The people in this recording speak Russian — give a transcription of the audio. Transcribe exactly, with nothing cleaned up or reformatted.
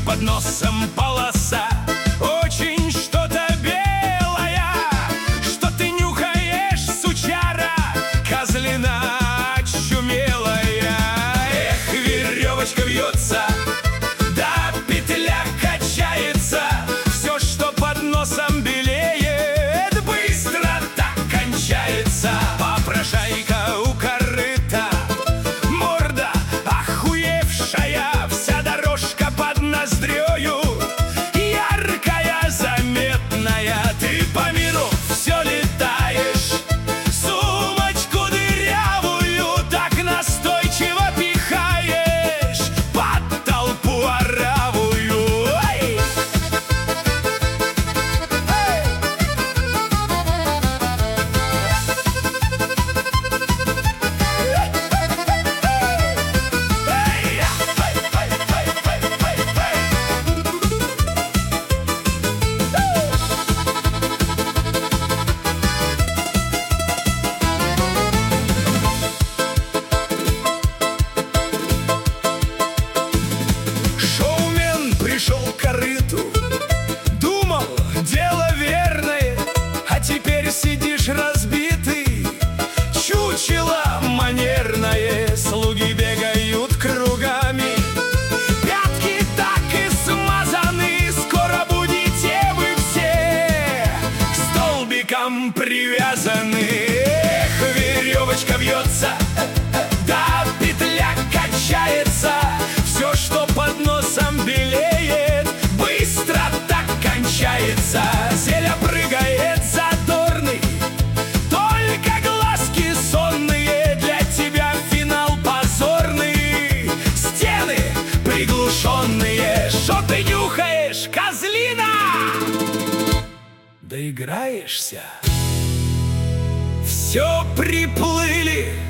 под носом полоса. Очень что-то белое, что ты нюхаешь, сучара, козлина очумелая. Эх, веревочка вьется, да петля качается, все, что под носом белеет, быстро так кончается. Попрошайка у корыта, морда охуевшая, вся дорожка под ноздрёю, яркая, заметная. Ты по миру все летаешь, сумочку дырявую так настойчиво пихаешь под толпу оравую. Ай! Эй! Шоумен пришел к корыту, думал, дело верное, а теперь сидишь разбитый, чучело манерное. Слуги бегают кругами, пятки так и смазаны, скоро будете вы все к столбикам привязаны. Эх, веревочка вьется, да петля качается, все, что под носом белеет, быстро так кончается. Зеля прыгает задорный, только глазки сонные, для тебя финал позорный. Стены приглушенные, что ты нюхаешь, козлина? Доиграешься. Все приплыли,